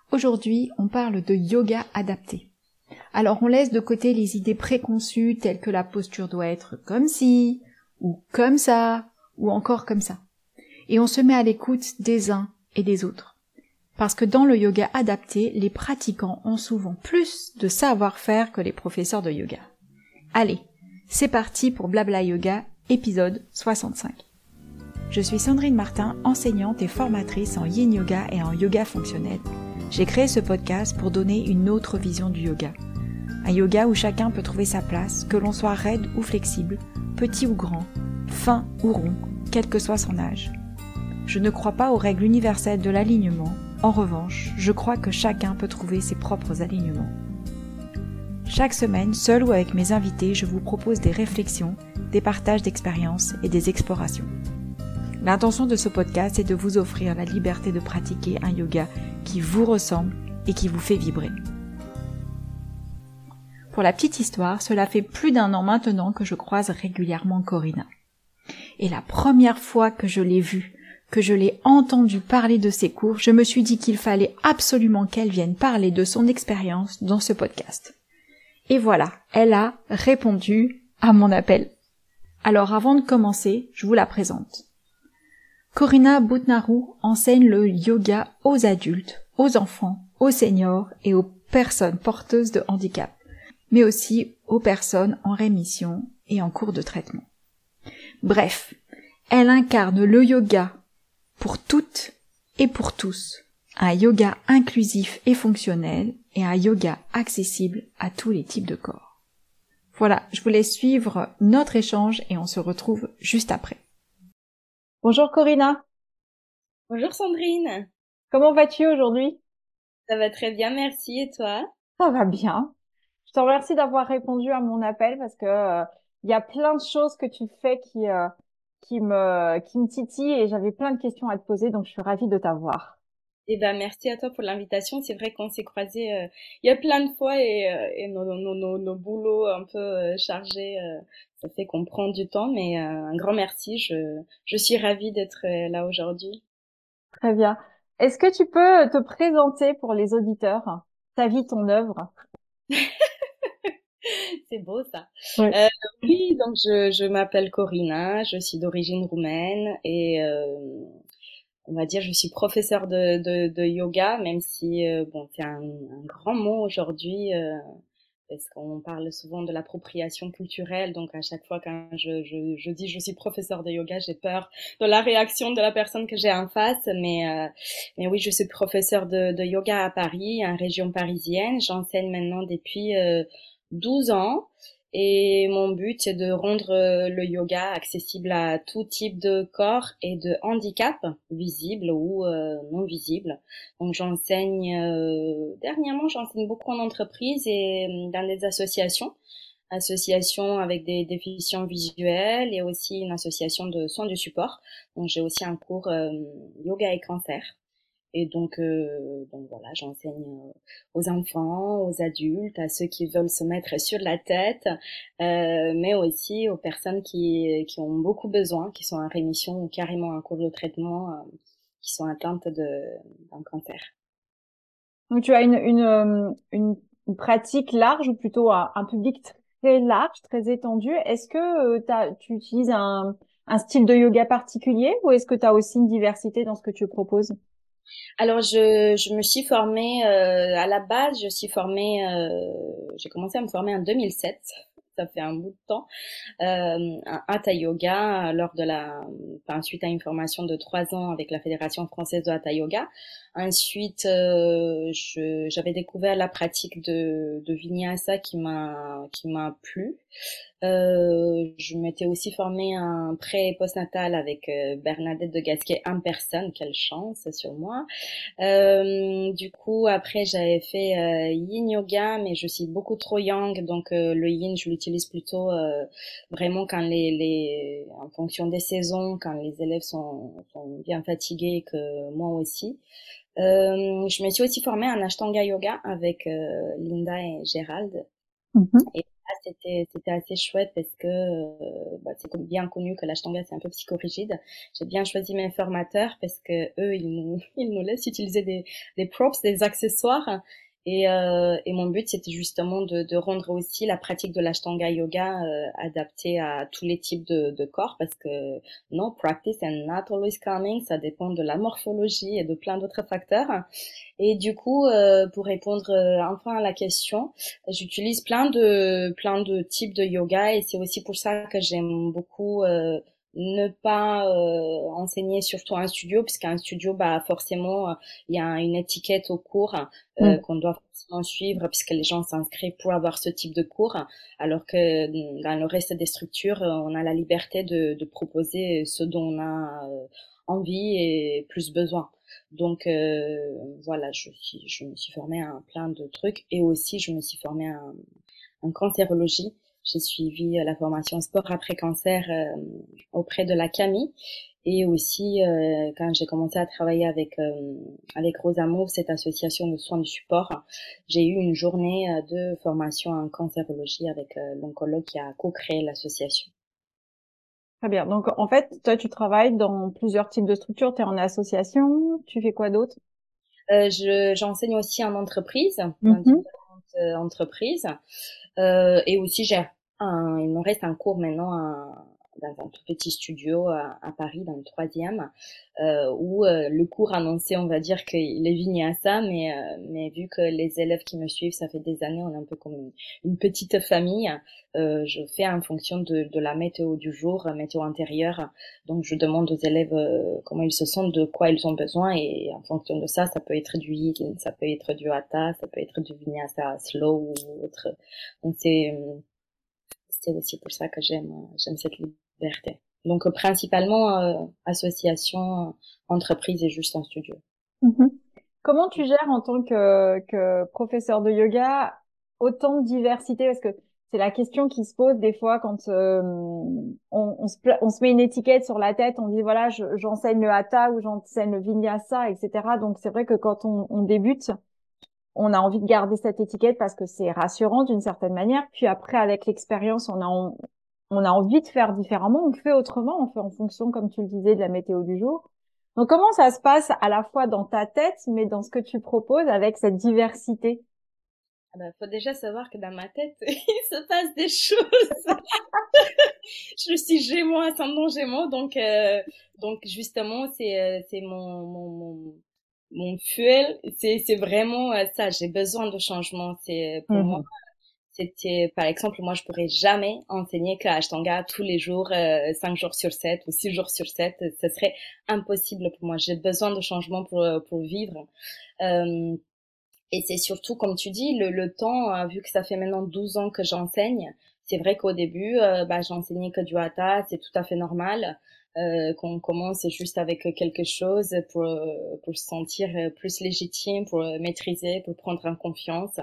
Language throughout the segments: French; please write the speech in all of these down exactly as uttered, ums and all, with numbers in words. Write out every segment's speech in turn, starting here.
Aujourd'hui, on parle de yoga adapté. Alors on laisse de côté les idées préconçues telles que la posture doit être comme ci, ou comme ça, ou encore comme ça. Et on se met à l'écoute des uns et des autres. Parce que dans le yoga adapté, les pratiquants ont souvent plus de savoir-faire que les professeurs de yoga. Allez, c'est parti pour Blabla Yoga, épisode soixante-cinq. Je suis Sandrine Martin, enseignante et formatrice en yin yoga et en yoga fonctionnel. J'ai créé ce podcast pour donner une autre vision du yoga. Un yoga où chacun peut trouver sa place, que l'on soit raide ou flexible, petit ou grand, fin ou rond, quel que soit son âge. Je ne crois pas aux règles universelles de l'alignement. En revanche, je crois que chacun peut trouver ses propres alignements. Chaque semaine, seul ou avec mes invités, je vous propose des réflexions, des partages d'expériences et des explorations. L'intention de ce podcast est de vous offrir la liberté de pratiquer un yoga qui vous ressemble et qui vous fait vibrer. Pour la petite histoire, cela fait plus d'un an maintenant que je croise régulièrement Corinna. Et la première fois que je l'ai vue, que je l'ai entendue parler de ses cours, je me suis dit qu'il fallait absolument qu'elle vienne parler de son expérience dans ce podcast. Et voilà, elle a répondu à mon appel. Alors avant de commencer, je vous la présente. Corinna Boutnarou enseigne le yoga aux adultes, aux enfants, aux seniors et aux personnes porteuses de handicap, mais aussi aux personnes en rémission et en cours de traitement. Bref, elle incarne le yoga pour toutes et pour tous, un yoga inclusif et fonctionnel et un yoga accessible à tous les types de corps. Voilà, je vous laisse suivre notre échange et on se retrouve juste après. Bonjour Corinna. Bonjour Sandrine. Comment vas-tu aujourd'hui? Ça va très bien, merci. Et toi? Ça va bien. Je te remercie d'avoir répondu à mon appel parce que euh, il y a plein de choses que tu fais qui euh, qui me qui me titillent et j'avais plein de questions à te poser, donc je suis ravie de t'avoir. Eh ben merci à toi pour l'invitation. C'est vrai qu'on s'est croisés euh, il y a plein de fois et, euh, et nos, nos, nos, nos boulots un peu euh, chargés, euh, ça fait qu'on prend du temps, mais euh, un grand merci. Je je suis ravie d'être euh, là aujourd'hui. Très bien. Est-ce que tu peux te présenter pour les auditeurs, ta vie, ton œuvre? C'est beau ça. Oui. Euh, oui, donc je je m'appelle Corinna, je suis d'origine roumaine et euh, on va dire je suis professeure de de, de yoga, même si euh, bon c'est un, un grand mot aujourd'hui. Euh, parce qu'on parle souvent de l'appropriation culturelle, donc à chaque fois quand je, je, je dis je suis professeur de yoga, j'ai peur de la réaction de la personne que j'ai en face, mais, euh, mais oui, je suis professeur de, de yoga à Paris, en région parisienne. J'enseigne maintenant depuis euh, douze ans. Et mon but, c'est de rendre euh, le yoga accessible à tout type de corps et de handicap, visible ou euh, non visible. Donc j'enseigne, euh, dernièrement, j'enseigne beaucoup en entreprise et euh, dans des associations, associations avec des déficients visuels et aussi une association de soins de support. Donc j'ai aussi un cours euh, yoga et cancer. Et donc, euh, donc voilà, j'enseigne euh, aux enfants, aux adultes, à ceux qui veulent se mettre sur la tête, euh, mais aussi aux personnes qui, qui ont beaucoup besoin, qui sont en rémission ou carrément en cours de traitement, euh, qui sont atteintes de, d'un cancer. Donc tu as une, une, euh, une, une pratique large ou plutôt un, un public très large, très étendu. Est-ce que euh, t'as, tu utilises un, un style de yoga particulier ou est-ce que tu as aussi une diversité dans ce que tu proposes? Alors, je, je me suis formée, euh, à la base, je suis formée, euh, j'ai commencé à me former en deux mille sept. Ça fait un bout de temps, euh, un hatha yoga lors de la, enfin, suite à une formation de trois ans avec la Fédération française de hatha yoga. Ensuite, euh, je, j'avais découvert la pratique de, de vinyasa qui m'a, qui m'a plu. Euh, je m'étais aussi formée en pré et postnatal avec euh, Bernadette de Gasquet en personne. Quelle chance sur moi. Euh, du coup, après, j'avais fait euh, yin yoga, mais je suis beaucoup trop yang, donc euh, le yin, je l'utilise plutôt euh, vraiment quand les, les, en fonction des saisons, quand les élèves sont, sont bien fatigués, que moi aussi. Euh, je me suis aussi formée en Ashtanga yoga avec euh, Linda et Gérald. Mhm. Ah, c'était c'était assez chouette parce que euh, bah, c'est comme bien connu que l'ashtanga c'est un peu psychorigide. J'ai bien choisi mes formateurs parce que eux ils nous ils nous laissent utiliser des des props, des accessoires et euh, et mon but c'était justement de de rendre aussi la pratique de l'ashtanga yoga euh, adaptée à tous les types de de corps parce que no practice and not always calming, ça dépend de la morphologie et de plein d'autres facteurs. Et du coup, euh, pour répondre euh, enfin à la question, j'utilise plein de plein de types de yoga et c'est aussi pour ça que j'aime beaucoup euh, ne pas euh, enseigner surtout un studio, puisqu'un studio, bah forcément, euh, il y a une étiquette au cours euh, Mm. qu'on doit forcément suivre, puisque les gens s'inscrivent pour avoir ce type de cours, alors que dans le reste des structures, euh, on a la liberté de, de proposer ce dont on a euh, envie et plus besoin. Donc euh, voilà, je suis, je me suis formée à un plein de trucs et aussi je me suis formée à un, en cancérologie. J'ai suivi euh, la formation sport après cancer euh, auprès de la C A M I et aussi euh, quand j'ai commencé à travailler avec euh, avec Rosa Mauve, cette association de soins du support, j'ai eu une journée euh, de formation en cancérologie avec euh, l'oncologue qui a co-créé l'association. Très bien. Donc, en fait, toi, tu travailles dans plusieurs types de structures. Tu es en association. Tu fais quoi d'autre? Euh, je, j'enseigne aussi en entreprise, dans Mhm. différentes euh, entreprises. Euh, et aussi, j'ai un, il me reste un cours maintenant à- dans un tout petit studio à, à Paris, dans le troisième, euh, où euh, le cours annoncé, on va dire qu'il est vinyasa, mais, euh, mais vu que les élèves qui me suivent, ça fait des années, on est un peu comme une, une petite famille, euh, je fais en fonction de, de la météo du jour, météo intérieure. Donc, je demande aux élèves euh, comment ils se sentent, de quoi ils ont besoin, et en fonction de ça, ça peut être du yin, ça peut être du hatha, ça peut être du vinyasa slow ou autre. Donc c'est c'est aussi pour ça que j'aime j'aime cette liberté. Donc euh, principalement euh, association, euh, entreprise et juste un studio. Mhm. Comment tu gères en tant que, que professeur de yoga autant de diversité? Parce que c'est la question qui se pose des fois quand euh, on, on, se, pla- on se met une étiquette sur la tête, on dit voilà, je- j'enseigne le hatha ou j'enseigne le vinyasa, et cetera. Donc c'est vrai que quand on, on débute, on a envie de garder cette étiquette parce que c'est rassurant d'une certaine manière. Puis après, avec l'expérience, on a, en- on a envie de faire différemment, on fait autrement, on fait en fonction, comme tu le disais, de la météo du jour. Donc, comment ça se passe à la fois dans ta tête, mais dans ce que tu proposes avec cette diversité? Ah bah, faut déjà savoir que dans ma tête, il se passe des choses. Je suis Gémeaux, ascendant Gémeaux, donc euh, donc justement c'est euh, c'est mon mon mon mon fuel, c'est c'est vraiment euh, ça. J'ai besoin de changement. C'est pour moi. Mhm. C'était, par exemple, moi, je pourrais jamais enseigner que Ashtanga tous les jours, euh, cinq jours sur sept ou six jours sur sept. Ce serait impossible pour moi. J'ai besoin de changement pour, euh, pour vivre. Euh, et c'est surtout, comme tu dis, le, le temps, euh, vu que ça fait maintenant douze ans que j'enseigne, c'est vrai qu'au début, euh, bah, j'enseignais que du hatha, c'est tout à fait normal. Euh, qu'on commence juste avec quelque chose pour euh, pour se sentir euh, plus légitime, pour euh, maîtriser, pour prendre en confiance,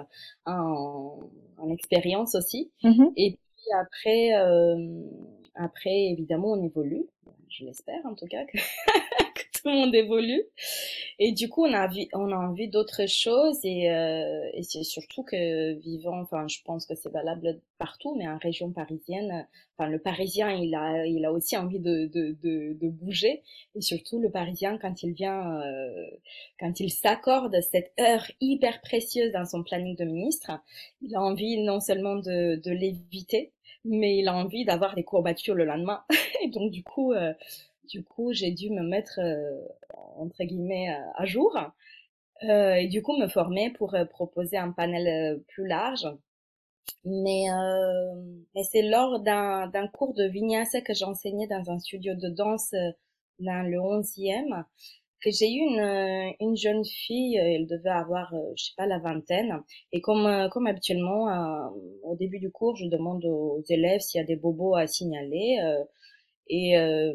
en, en expérience aussi. Mhm. Et puis après, euh, après évidemment, on évolue. Je l'espère en tout cas que, que tout le monde évolue. Et du coup, on a envie, on a envie d'autres choses et, euh, et c'est surtout que vivant, enfin, je pense que c'est valable partout, mais en région parisienne, enfin, le Parisien, il a, il a aussi envie de, de, de, de bouger et surtout le Parisien quand il vient, euh, quand il s'accorde cette heure hyper précieuse dans son planning de ministre, il a envie non seulement de, de l'éviter, mais il a envie d'avoir des courbatures le lendemain. Et donc, du coup, euh, du coup, j'ai dû me mettre euh, entre guillemets euh, à jour euh, et du coup me former pour euh, proposer un panel euh, plus large. Mais, euh, mais c'est lors d'un d'un cours de vinyasa que j'enseignais dans un studio de danse euh, dans le onzième que j'ai eu une, euh, une jeune fille, euh, elle devait avoir, euh, je sais pas, la vingtaine. Et comme, euh, comme habituellement, euh, au début du cours, je demande aux élèves s'il y a des bobos à signaler. Euh, et, euh,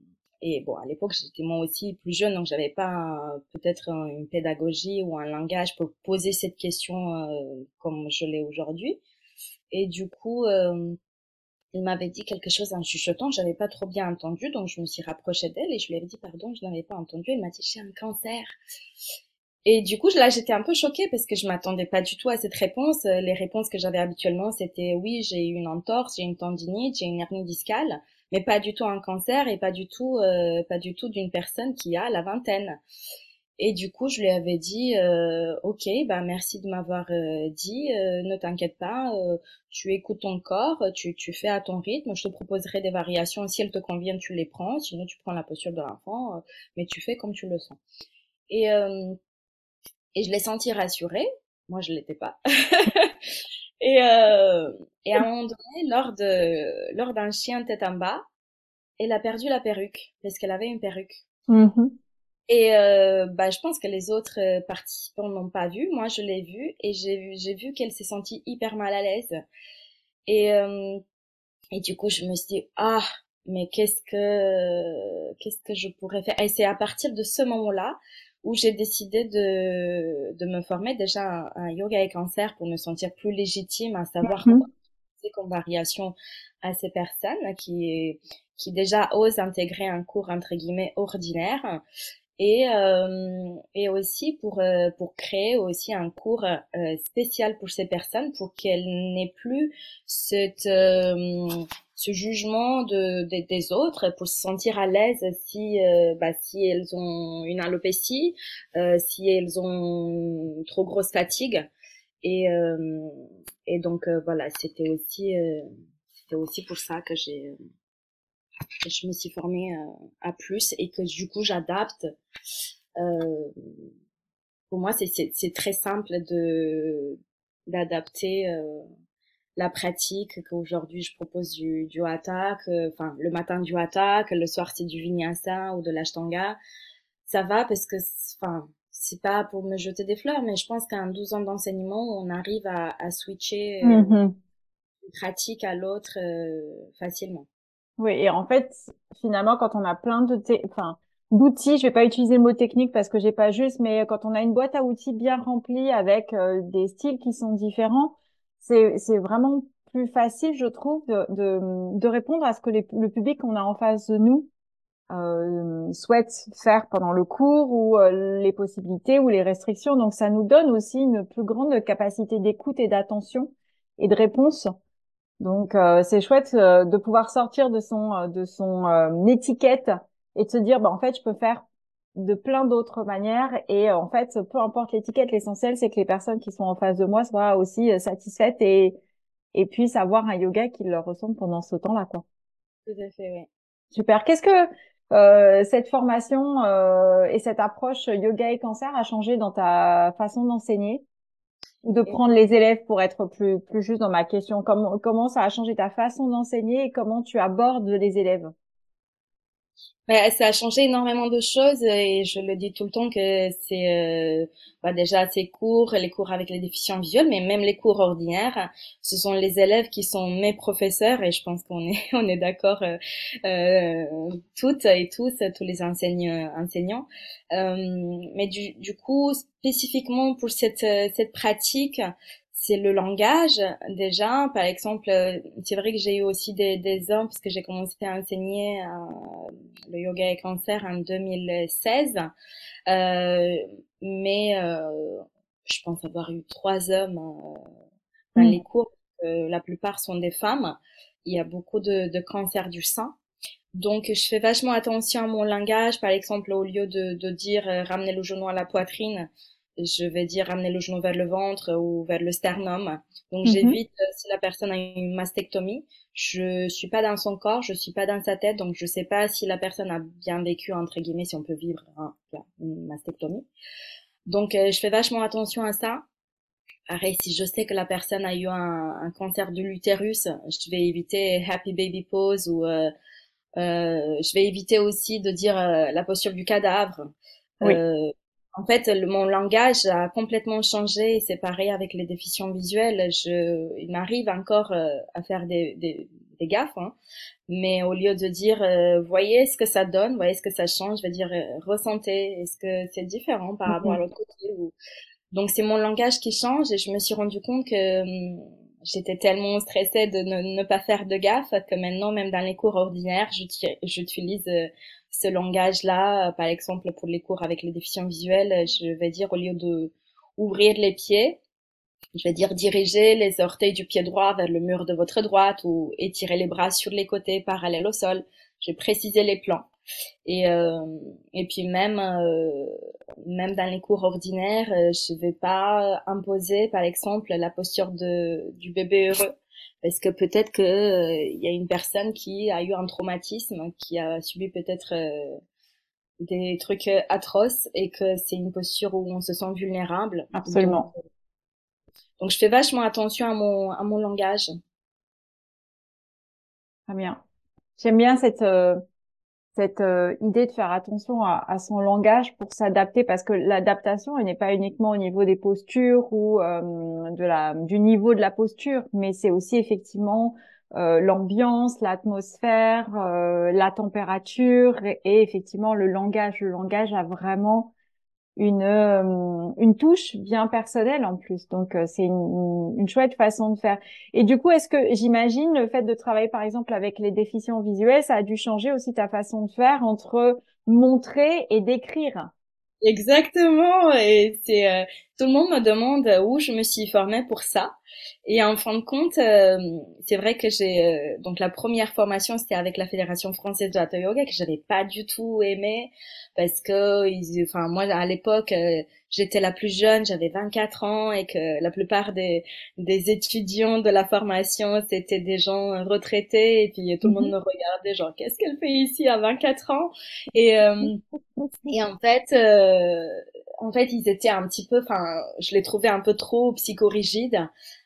et bon, à l'époque, j'étais moi aussi plus jeune, donc j'avais pas un- peut-être un- une pédagogie ou un langage pour poser cette question euh, comme je l'ai aujourd'hui. Et du coup, euh, il m'avait dit quelque chose en chuchotant, j'avais pas trop bien entendu, donc je me suis rapprochée d'elle et je lui avais dit pardon, je n'avais pas entendu. Elle m'a dit j'ai un cancer. Et du coup, là, j'étais un peu choquée parce que je m'attendais pas du tout à cette réponse. Euh, Les réponses que j'avais habituellement, c'était oui, j'ai eu une entorse, j'ai une tendinite, j'ai une hernie discale, mais pas du tout un cancer et pas du tout, euh, pas du tout d'une personne qui a la vingtaine. Et du coup, je lui avais dit, euh, ok, bah merci de m'avoir euh, dit, euh, ne t'inquiète pas, euh, tu écoutes ton corps, tu, tu fais à ton rythme. Je te proposerai des variations si elles te conviennent, tu les prends, sinon tu prends la posture de l'enfant, euh, mais tu fais comme tu le sens. Et euh, et je l'ai senti rassurée. Moi, je l'étais pas. Et, euh, et à un moment donné, lors de, lors d'un chien tête en bas, elle a perdu la perruque parce qu'elle avait une perruque. Mhm. Et euh, bah, je pense que les autres euh, participants n'ont pas vu. Moi, je l'ai vu et j'ai vu, j'ai vu qu'elle s'est sentie hyper mal à l'aise. Et, euh, et du coup, je me suis dit, ah, mais qu'est-ce que, qu'est-ce que je pourrais faire? Et c'est à partir de ce moment-là où j'ai décidé de, de me former déjà un, un yoga et cancer pour me sentir plus légitime à savoir quoi Mhm. c'est comme variation à ces personnes qui, qui déjà osent intégrer un cours entre guillemets ordinaire et euh, et aussi pour euh, pour créer aussi un cours euh, spécial pour ces personnes pour qu'elles n'aient plus cette euh, ce jugement de, de- des autres pour se sentir à l'aise si euh, bah, si elles ont une alopécie, euh, si elles ont trop grosse fatigue et euh, et donc euh, voilà, c'était aussi euh, c'était aussi pour ça que j'ai que je me suis formée euh, à plus et que du coup j'adapte. Euh, pour moi, c'est c'est c'est très simple de d'adapter euh, la pratique qu'aujourd'hui je propose du du hatha, que, enfin le matin du hatha, que le soir c'est du vinyasa ou de l'ashtanga. Ça va parce que enfin c'est pas pour me jeter des fleurs, mais je pense qu'à un douze ans d'enseignement, on arrive à, à switcher euh, Mhm. d'une pratique à l'autre euh, facilement. Oui, et en fait, finalement, quand on a plein de, té- enfin, d'outils, je vais pas utiliser le mot technique parce que j'ai pas juste, mais quand on a une boîte à outils bien remplie avec euh, des styles qui sont différents, c'est c'est vraiment plus facile, je trouve, de de, de répondre à ce que les- le public qu'on a en face de nous euh, souhaite faire pendant le cours ou euh, les possibilités ou les restrictions. Donc, ça nous donne aussi une plus grande capacité d'écoute et d'attention et de réponse. Donc euh, c'est chouette euh, de pouvoir sortir de son euh, de son euh, étiquette et de se dire bah en fait je peux faire de plein d'autres manières et euh, en fait peu importe l'étiquette, l'essentiel c'est que les personnes qui sont en face de moi soient aussi euh, satisfaites et et puissent avoir un yoga qui leur ressemble pendant ce temps-là quoi. Tout à fait, oui. Super. Qu'est-ce que euh, cette formation euh, et cette approche yoga et cancer a changé dans ta façon d'enseigner? Ou de Et prendre les élèves pour être plus plus juste dans ma question. Comment comment ça a changé ta façon d'enseigner et comment tu abordes les élèves? Ouais, ça a changé énormément de choses et je le dis tout le temps que c'est euh, bah déjà ces cours, les cours avec les déficients visuels, mais même les cours ordinaires, ce sont les élèves qui sont mes professeurs et je pense qu'on est on est d'accord euh, euh, toutes et tous, tous les enseigne- enseignants. Euh, mais du, du coup, spécifiquement pour cette cette pratique, c'est le langage déjà. Par exemple, euh, c'est vrai que j'ai eu aussi des des hommes parce que j'ai commencé à enseigner le yoga et cancer en deux mille seize. Euh, mais euh, je pense avoir eu trois hommes euh, dans les Hmm. cours. Euh, la plupart sont des femmes. Il y a beaucoup de, de cancers du sein. Donc, je fais vachement attention à mon langage. Par exemple, au lieu de, de dire euh, ramener le genou à la poitrine, je vais dire ramener le genou vers le ventre ou vers le sternum. Donc, Mhm. j'évite, euh, si la personne a une mastectomie, je suis pas dans son corps, je suis pas dans sa tête, donc je sais pas si la personne a bien vécu, entre guillemets, si on peut vivre hein, une mastectomie. Donc, euh, je fais vachement attention à ça. Pareil, si je sais que la personne a eu un, un cancer de l'utérus, je vais éviter happy baby pose ou euh, euh, je vais éviter aussi de dire euh, la posture du cadavre. Oui. Euh, en fait, le- mon langage a complètement changé. C'est pareil avec les déficients visuels. Je, il m'arrive encore euh, à faire des, des, des gaffes, hein. Mais au lieu de dire euh, voyez ce que ça donne, voyez ce que ça change, je vais dire euh, ressentez. Est-ce que c'est différent par rapport à Mhm. l'autre côté ou... Donc c'est mon langage qui change et je me suis rendu compte que hum, j'étais tellement stressée de ne, ne pas faire de gaffe que maintenant, même dans les cours ordinaires, j'uti- j'utilise euh, ce langage-là. Par exemple, pour les cours avec les déficients visuels, je vais dire au lieu de ouvrir les pieds, je vais dire diriger les orteils du pied droit vers le mur de votre droite ou étirer les bras sur les côtés parallèles au sol. Je vais préciser les plans. Et euh, et puis même euh, même dans les cours ordinaires, euh, je vais pas imposer par exemple la posture de du bébé heureux parce que peut-être que euh, il y a une personne qui a eu un traumatisme, qui a subi peut-être euh, des trucs atroces et que c'est une posture où on se sent vulnérable. Donc Absolument. donc je fais vachement attention à mon à mon langage. Très bien. J'aime bien cette euh, cette euh, idée de faire attention à, à son langage pour s'adapter, parce que l'adaptation, elle n'est pas uniquement au niveau des postures ou euh, de la du niveau de la posture, mais c'est aussi effectivement euh, l'ambiance, l'atmosphère, euh, la température et, et effectivement le langage. Le langage a vraiment une euh, une touche bien personnelle en plus. Donc euh, c'est une, une chouette façon de faire. Et du coup, est-ce que j'imagine le fait de travailler par exemple avec les déficients visuels, ça a dû changer aussi ta façon de faire entre montrer et décrire? Exactement, et c'est euh, tout le monde me demande où je me suis formée pour ça. Et en fin de compte, euh, c'est vrai que j'ai euh, donc la première formation c'était avec la Fédération française de hatha yoga que j'avais pas du tout aimé parce que ils, enfin moi à l'époque euh, j'étais la plus jeune, j'avais vingt-quatre ans et que la plupart des des étudiants de la formation c'était des gens retraités et puis tout le monde Mhm. me regardait genre qu'est-ce qu'elle fait ici à vingt-quatre ans et euh, et en fait, euh, en fait, ils étaient un petit peu, enfin, je les trouvais un peu trop psychorigides,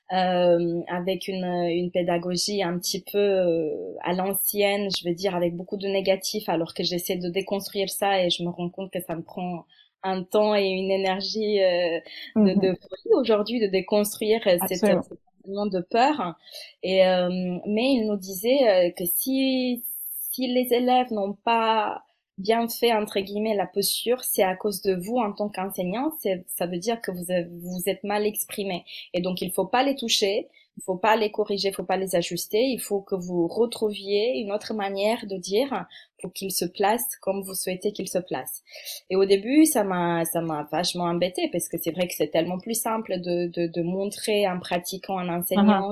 euh, avec une, une pédagogie un petit peu euh, à l'ancienne, je veux dire, avec beaucoup de négatifs, alors que j'essaie de déconstruire ça et je me rends compte que ça me prend un temps et une énergie euh, de, de Mhm. folie aujourd'hui de déconstruire euh, cette, cette Absolument. sentiment de peur. Et euh, mais ils nous disaient euh, que si si les élèves n'ont pas bien fait entre guillemets la posture, c'est à cause de vous en tant qu'enseignant. C'est, ça veut dire que vous avez- vous êtes mal exprimé. Et donc il faut pas les toucher, il faut pas les corriger, il faut pas les ajuster. Il faut que vous retrouviez une autre manière de dire pour qu'ils se placent comme vous souhaitez qu'ils se placent. Et au début, ça m'a ça m'a vachement embêté parce que c'est vrai que c'est tellement plus simple de de, de montrer en pratiquant, en Mhm. enseignant.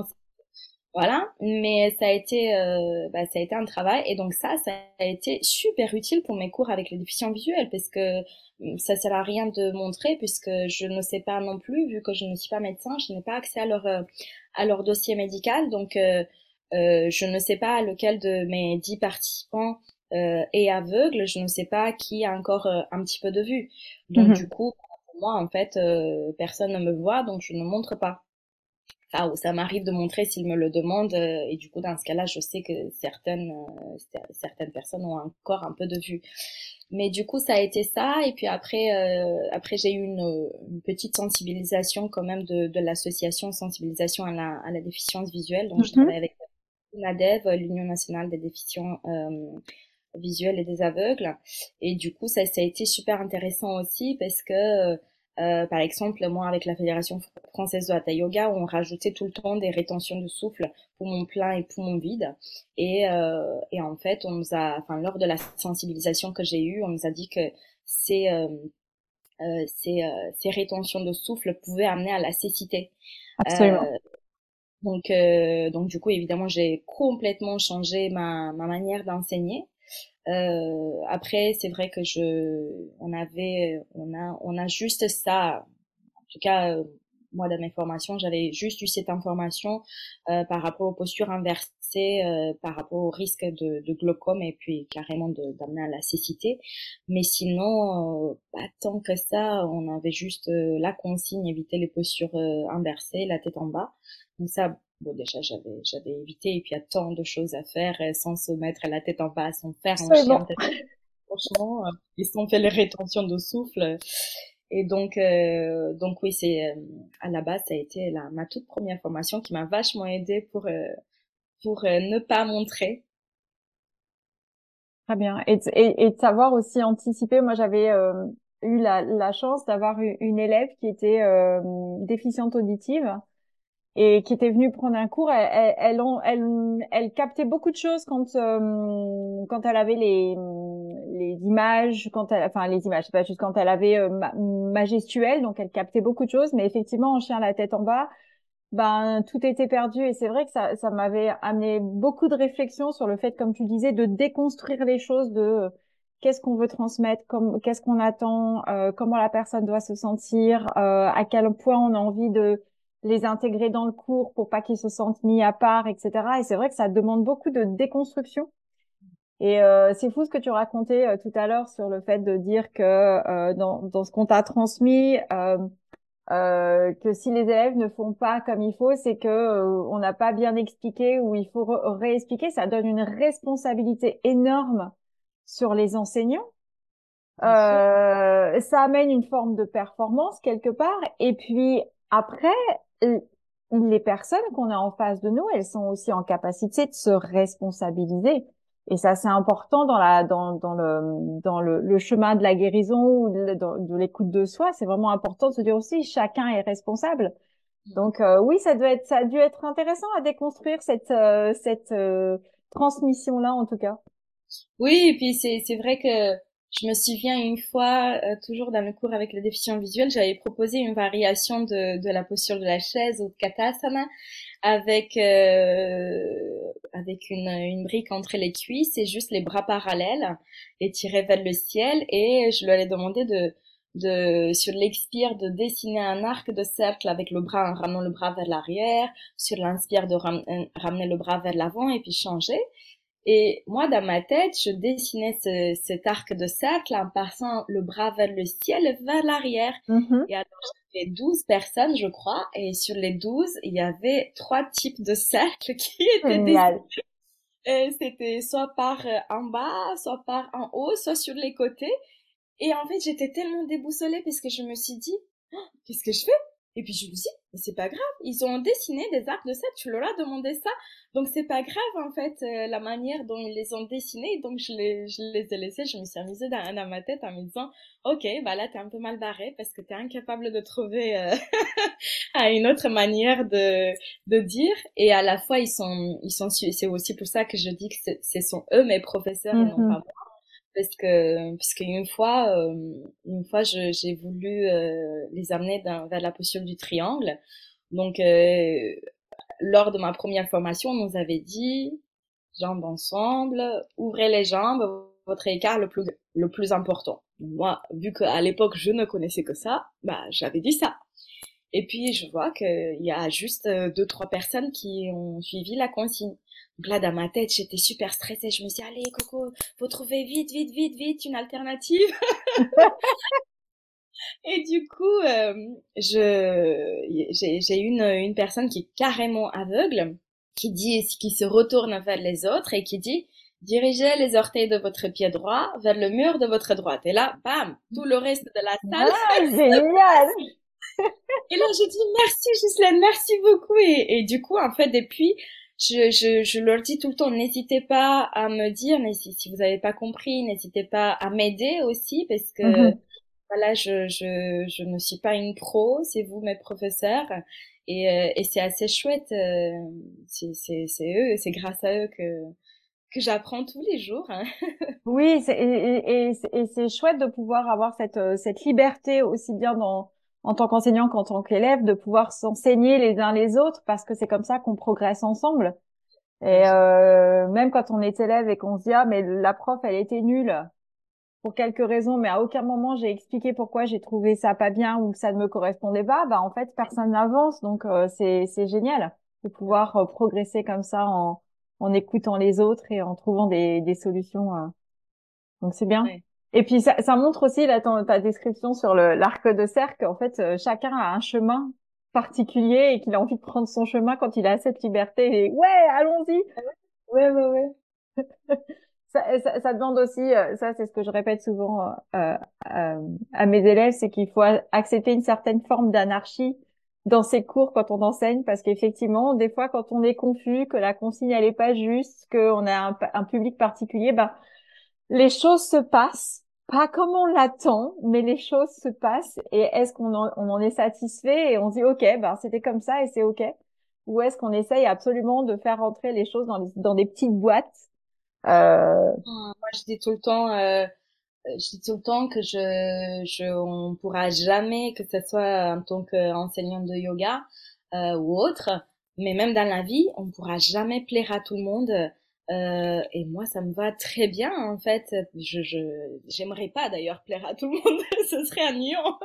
Voilà, mais ça a été, euh, bah, ça a été un travail et donc ça, ça a été super utile pour mes cours avec les déficients visuels parce que hum, ça sert à rien de montrer puisque je ne sais pas non plus, vu que je ne suis pas médecin, je n'ai pas accès à leur euh, à leur dossier médical, donc euh, euh, je ne sais pas lequel de mes dix participants euh, est aveugle, je ne sais pas qui a encore euh, un petit peu de vue, donc du Mhm. coup, pour moi en fait, euh, personne ne me voit, donc je ne montre pas. Enfin, ça m'arrive de montrer s'ils me le demandent euh, et du coup dans ce cas-là je sais que certaines euh, certaines personnes ont encore un peu de vue, mais du coup ça a été ça et puis après euh, après j'ai eu une, une petite sensibilisation quand même de, de l'association sensibilisation à la, à la déficience visuelle, donc je travaille Mhm. avec l'UNADEV, l'Union nationale des déficients euh, visuels et des aveugles. Et du coup, ça, ça a été super intéressant aussi parce que, euh, par exemple, moi, avec la Fédération française de Hatha Yoga, on rajoutait tout le temps des rétentions de souffle, poumon plein et poumon vide. Et, euh, et en fait, on nous a, enfin, lors de la sensibilisation que j'ai eue, on nous a dit que ces, euh, euh, ces, euh, ces rétentions de souffle pouvaient amener à la cécité. Absolument. Euh, donc, euh, donc du coup, évidemment, j'ai complètement changé ma, ma manière d'enseigner. Euh, après, c'est vrai que je, on avait, on a, on a juste ça. En tout cas, euh, moi, dans mes formations, j'avais juste eu cette information euh, par rapport aux postures inversées, euh, par rapport au risque de, de glaucome et puis carrément de- d'amener à la cécité. Mais sinon, euh, pas tant que ça. On avait juste euh, la consigne, éviter les postures euh, inversées, la tête en bas. Donc ça, bon, déjà, j'avais, j'avais évité. Et puis, il y a tant de choses à faire euh, sans se mettre la tête en bas, sans faire un chien Absolument. tête. Franchement, euh, ils sont fait les rétentions de souffle. Et donc, euh, donc oui, c'est euh, à la base, ça a été la, ma toute première formation qui m'a vachement aidée pour euh, pour euh, ne pas montrer. Très bien. Et, de- et, et de savoir aussi anticiper. Moi, j'avais euh, eu la, la chance d'avoir eu une élève qui était euh, déficiente auditive. et qui était venue prendre un cours. Elle, elle, elle, en- elle, elle captait beaucoup de choses quand euh, quand elle avait les les images, quand elle, enfin les images, c'est pas juste quand elle avait euh, ma, ma gestuelle, donc elle captait beaucoup de choses. Mais effectivement, en chien la tête en bas, ben tout était perdu. Et c'est vrai que ça ça m'avait amené beaucoup de réflexions sur le fait, comme tu disais, de déconstruire les choses, de euh, qu'est-ce qu'on veut transmettre, comme qu'est-ce qu'on attend, euh, comment la personne doit se sentir, euh, à quel point on a envie de les intégrer dans le cours pour pas qu'ils se sentent mis à part, et cetera. Et c'est vrai que ça demande beaucoup de déconstruction. Et euh, c'est fou ce que tu racontais euh, tout à l'heure sur le fait de dire que euh, dans, dans ce qu'on t'a transmis, euh, euh, que si les élèves ne font pas comme il faut, c'est que euh, on n'a pas bien expliqué ou il faut re- réexpliquer. Ça donne une responsabilité énorme sur les enseignants. Bien sûr. Euh, ça amène une forme de performance quelque part. Et puis après, l- les personnes qu'on a en face de nous, elles sont aussi en capacité de se responsabiliser. Et ça, c'est important dans la dans dans le dans le, le chemin de la guérison ou de, de, de l'écoute de soi. C'est vraiment important de se dire aussi chacun est responsable. Donc euh, oui, ça doit être ça a dû être intéressant à déconstruire cette euh, cette euh, transmission-là en tout cas. Oui, et puis c'est c'est vrai que je me souviens une fois, euh, toujours dans le cours avec les déficients visuels, j'avais proposé une variation de de la posture de la chaise ou de Katasana avec euh, avec une une brique entre les cuisses et juste les bras parallèles et tirés vers le ciel, et je leur ai demandé de de sur l'expire de dessiner un arc de cercle avec le bras en ramenant le bras vers l'arrière, sur l'inspire de ram- euh, ramener le bras vers l'avant et puis changer. Et moi, dans ma tête, je dessinais ce, cet arc de cercle en passant le bras vers le ciel et vers l'arrière. Mhm. Et alors, j'avais douze personnes, je crois, et sur les douze, il y avait trois types de cercles qui étaient dessinés. Génial. Euh, C'était soit par euh, en bas, soit par en haut, soit sur les côtés. Et en fait, j'étais tellement déboussolée parce que je me suis dit, qu'est-ce que je fais? Et puis je me dis, mais c'est pas grave, ils ont dessiné des arcs de cercle, tu leur as demandé ça, donc c'est pas grave en fait euh, la manière dont ils les ont dessinés, donc je les, je les ai laissés, je me suis amusée dans, dans ma tête en me disant, ok, bah là t'es un peu mal barré parce que t'es incapable de trouver euh, à une autre manière de, de dire, et à la fois ils sont, ils sont, c'est aussi pour ça que je dis que ce sont eux mes professeurs et non pas Mhm. moi, parce que parce qu'une fois euh, une fois je- j'ai voulu euh, les amener dans- vers la posture du triangle, donc euh, lors de ma première formation on nous avait dit jambes ensemble, ouvrez les jambes, votre écart le plus le plus important. Moi, vu qu'à l'époque je ne connaissais que ça, bah j'avais dit ça, et puis, je vois qu'il y a juste euh, deux, trois personnes qui ont suivi la consigne. Donc là, dans ma tête, j'étais super stressée. Je me suis dit, allez, Coco, faut trouver vite, vite, vite, vite une alternative. Et du coup, euh, je, j'ai, j'ai une, une personne qui est carrément aveugle, qui dit, qui se retourne vers les autres et qui dit, dirigez les orteils de votre pied droit vers le mur de votre droite. Et là, bam, tout le reste de la salle. Ah, génial! Et là, j'ai dit merci Ghislaine, merci beaucoup. Et, et du coup, en fait, depuis, je, je, je leur dis tout le temps, n'hésitez pas à me dire, mais si, si vous n'avez pas compris, n'hésitez pas à m'aider aussi, parce que Mhm. voilà, je, je, je ne suis pas une pro, c'est vous mes professeurs. Et, euh, et c'est assez chouette, euh, c'est, c'est, c'est eux, c'est grâce à eux que, que j'apprends tous les jours, hein. Oui, c'est, et, et, et c'est et c'est chouette de pouvoir avoir cette, euh, cette liberté aussi bien dans, en tant qu'enseignant qu'en tant qu'élève, de pouvoir s'enseigner les uns les autres parce que c'est comme ça qu'on progresse ensemble. Bien Et sûr. euh, même quand on est élève et qu'on se dit, ah, mais la prof, elle était nulle pour quelques raisons, mais à aucun moment j'ai expliqué pourquoi j'ai trouvé ça pas bien ou que ça ne me correspondait pas, bah en fait personne n'avance, donc euh, c'est c'est génial de pouvoir euh, progresser comme ça en en écoutant les autres et en trouvant des des solutions. euh. Donc c'est bien. Ouais. Et puis ça ça montre aussi là ton, ta description sur le l'arc de cercle. En fait, euh, chacun a un chemin particulier et qu'il a envie de prendre son chemin quand il a cette liberté. Et ouais, allons-y. Ouais, ouais, ouais. Ça, ça, ça demande aussi, euh, ça c'est ce que je répète souvent euh, euh, à mes élèves, c'est qu'il faut a- accepter une certaine forme d'anarchie dans ces cours quand on enseigne, parce qu'effectivement, des fois, quand on est confus, que la consigne elle est pas juste, qu'on a un, pa- un public particulier, ben les choses se passent, pas comme on l'attend, mais les choses se passent. Et est-ce qu'on en, on en est satisfait et on se dit ok, ben c'était comme ça et c'est ok. ou est-ce qu'on essaye absolument de faire rentrer les choses dans, les, dans des petites boîtes euh... Moi, je dis tout le temps, euh, je dis tout le temps que je, je, on pourra jamais, que ce soit en tant qu'enseignante de yoga euh, ou autre, mais même dans la vie, on pourra jamais plaire à tout le monde. Euh, et moi, ça me va très bien, en fait. Je, je, j'aimerais pas d'ailleurs plaire à tout le monde. Ce serait ennuyant.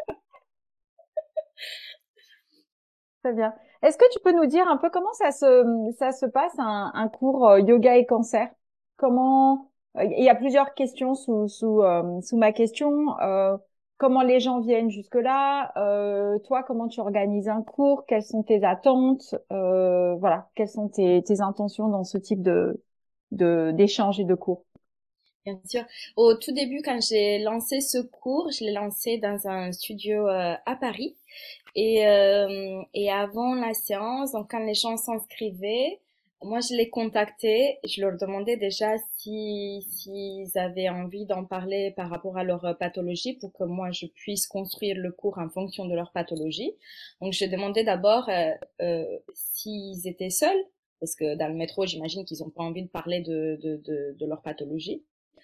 Très bien. Est-ce que tu peux nous dire un peu comment ça se, ça se passe un, un cours euh, yoga et cancer? Comment, euh, il y a plusieurs questions sous, sous, euh, sous ma question. Euh, comment les gens viennent jusque-là? Euh, toi, comment tu organises un cours? Quelles sont tes attentes? Euh, voilà. Quelles sont tes, tes intentions dans ce type de, de, d'échange et de cours? Bien sûr. Au tout début, quand j'ai lancé ce cours, je l'ai lancé dans un studio euh, à Paris. Et, euh, et avant la séance, donc quand les gens s'inscrivaient, moi je les contactais, je leur demandais déjà si s'ils avaient envie d'en parler par rapport à leur pathologie pour que moi je puisse construire le cours en fonction de leur pathologie. Donc je demandais d'abord euh, euh, s'ils étaient seuls, parce que dans le métro j'imagine qu'ils n'ont pas envie de parler de, de, de, de leur pathologie.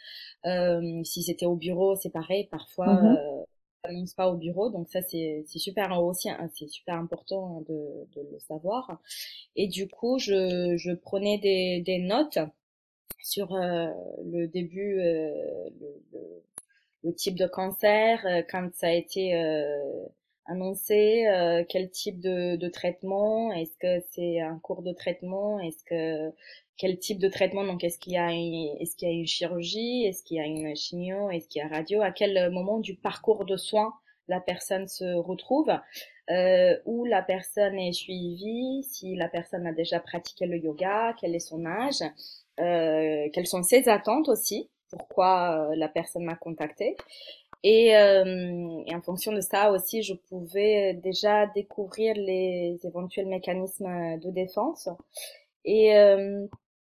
Euh, s'ils étaient au bureau, c'est pareil, parfois Mhm. euh, n'annonce pas au bureau, donc ça c'est c'est super aussi, hein, c'est super important de de le savoir. Et du coup, je je prenais des des notes sur euh, le début, euh, le, le le type de cancer, euh, quand ça a été euh, annoncé, euh, quel type de, de traitement, est-ce que c'est un cours de traitement, est-ce que quel type de traitement, donc est-ce qu'il y a une, est-ce qu'il y a une chirurgie, est-ce qu'il y a une chimio, est-ce qu'il y a radio, à quel moment du parcours de soins la personne se retrouve, euh, où la personne est suivie, si la personne a déjà pratiqué le yoga, quel est son âge, euh, quelles sont ses attentes aussi, pourquoi euh, la personne m'a contacté. Et, euh, et en fonction de ça aussi, je pouvais déjà découvrir les éventuels mécanismes de défense. Et, euh,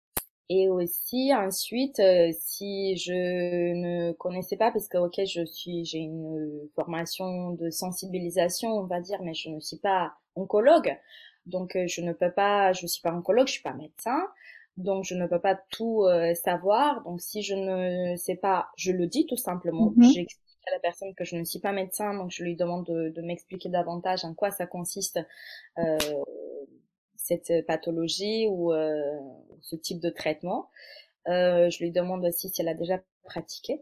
et aussi ensuite, euh, si je ne connaissais pas, parce que ok, je suis, j'ai une formation de sensibilisation, on va dire, mais je ne suis pas oncologue, donc euh, je ne peux pas, je suis pas oncologue, je suis pas médecin, donc je ne peux pas tout euh, savoir. Donc si je ne sais pas, je le dis tout simplement. Mhm. J'explique à la personne que je ne suis pas médecin, donc je lui demande de, de m'expliquer davantage en quoi ça consiste. Euh, cette pathologie ou euh, ce type de traitement. Euh, je lui demande aussi si elle a déjà pratiqué.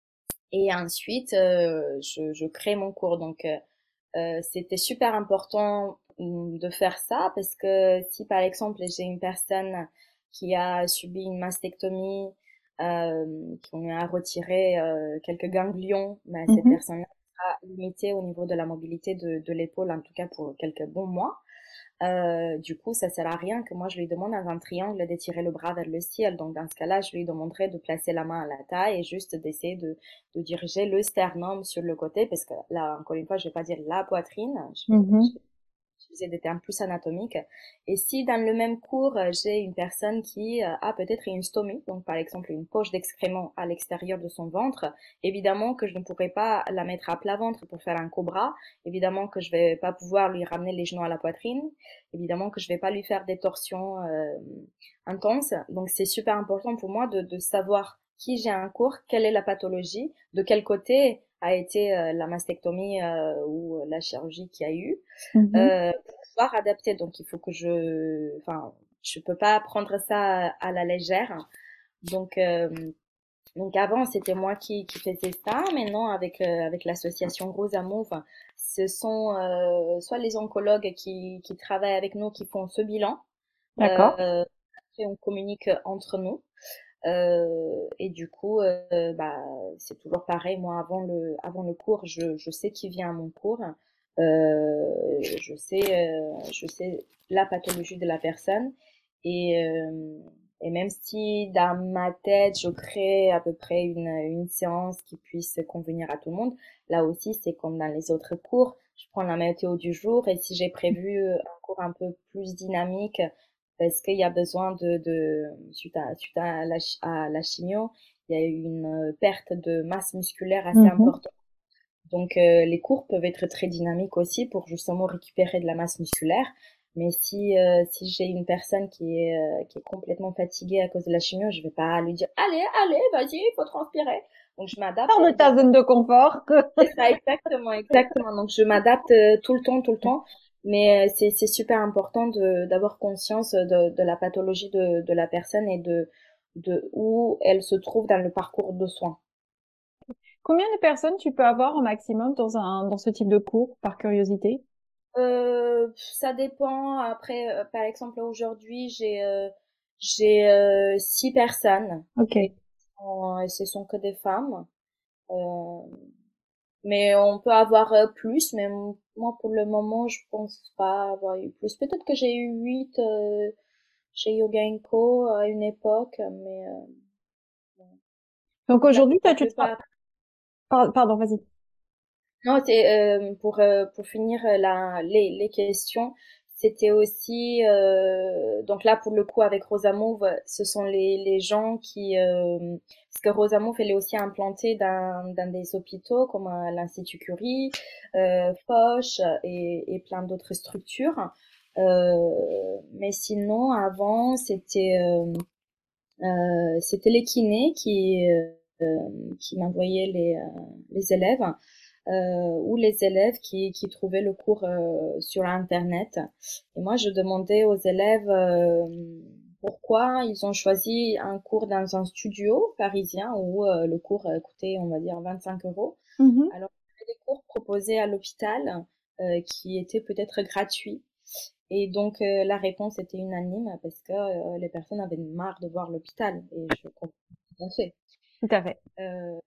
Et ensuite, euh, je, je crée mon cours. Donc, euh, c'était super important de faire ça parce que si, par exemple, j'ai une personne qui a subi une mastectomie, euh, qu'on a retiré euh, quelques ganglions, ben, cette Mhm. personne-là sera limitée au niveau de la mobilité de, de l'épaule, en tout cas pour quelques bons mois. Euh, du coup, ça sert à rien que moi je lui demande dans un triangle d'étirer le bras vers le ciel. Donc dans ce cas-là, je lui demanderais de placer la main à la taille et juste d'essayer de, de diriger le sternum sur le côté, parce que là, encore une fois, je vais pas dire la poitrine, je vais, je Mhm. vais utiliser des termes plus anatomiques. Et si dans le même cours, euh, j'ai une personne qui euh, a peut-être une stomie, donc par exemple une poche d'excréments à l'extérieur de son ventre, évidemment que je ne pourrais pas la mettre à plat ventre pour faire un cobra, évidemment que je vais pas pouvoir lui ramener les genoux à la poitrine, évidemment que je vais pas lui faire des torsions euh, intenses. Donc c'est super important pour moi de, de savoir qui j'ai un cours, quelle est la pathologie, de quel côté a été euh, la mastectomie euh, ou la chirurgie qu'il y a eu, Mhm. euh, pour pouvoir adapter. Donc il faut que je, enfin, je peux pas prendre ça à la légère. Donc euh, donc avant c'était moi qui qui faisais ça. Maintenant avec euh, avec l'association Rose Amour, enfin, ce sont euh, soit les oncologues qui qui travaillent avec nous qui font ce bilan. D'accord. Euh, Après on communique entre nous. Euh, et du coup, euh, bah, c'est toujours pareil. Moi, avant le, avant le cours, je, je sais qui vient à mon cours. Euh, je sais, euh, je sais la pathologie de la personne. Et, euh, et même si dans ma tête, je crée à peu près une, une séance qui puisse convenir à tout le monde, là aussi, c'est comme dans les autres cours. Je prends la météo du jour et si j'ai prévu un cours un peu plus dynamique, parce qu'il y a besoin de, de suite à, suite à la, à la chimio, il y a eu une perte de masse musculaire assez Mhm. importante. Donc euh, les cours peuvent être très dynamiques aussi pour justement récupérer de la masse musculaire. Mais si euh, si j'ai une personne qui est euh, qui est complètement fatiguée à cause de la chimio, je vais pas lui dire allez allez vas-y, il faut transpirer. Donc je m'adapte Sors de ta zone de confort. c'est ça, exactement, exactement. Donc je m'adapte euh, tout le temps, tout le temps. Mais euh, c'est c'est super important de d'avoir conscience de de la pathologie de de la personne et de de où elle se trouve dans le parcours de soins. Combien de personnes tu peux avoir au maximum dans un dans ce type de cours, par curiosité? Euh, ça dépend. Après, euh, par exemple, aujourd'hui, j'ai euh, j'ai euh, six personnes Ok. et, euh, et ce sont que des femmes. Euh, mais on peut avoir euh, plus, mais m- moi, pour le moment, je pense pas avoir eu plus. Peut-être que j'ai eu huit euh, chez Yoga Co à une époque, mais euh, Donc la, aujourd'hui, la toi, tu te... plupart. par- Pardon, vas-y. Non, c'est euh, pour euh, pour finir euh, la les les questions. C'était aussi euh, donc là pour le coup avec Rosa Mauve, ce sont les les gens qui euh, parce que Rosa Mauve elle est aussi implantée dans dans des hôpitaux comme euh, l'Institut Curie, euh, Foch et et plein d'autres structures. Euh, mais sinon avant c'était euh, euh, c'était les kinés qui euh, qui m'envoyaient les euh, les élèves euh, ou les élèves qui, qui trouvaient le cours euh, sur Internet. Et moi, je demandais aux élèves euh, pourquoi ils ont choisi un cours dans un studio parisien où euh, le cours euh, coûtait, on va dire, vingt-cinq euros, Mhm. alors qu'il y avait des cours proposés à l'hôpital euh, qui étaient peut-être gratuits. Et donc, euh, la réponse était unanime parce que euh, les personnes avaient marre de voir l'hôpital. Et je comprends tout à fait. Tout à fait. Euh,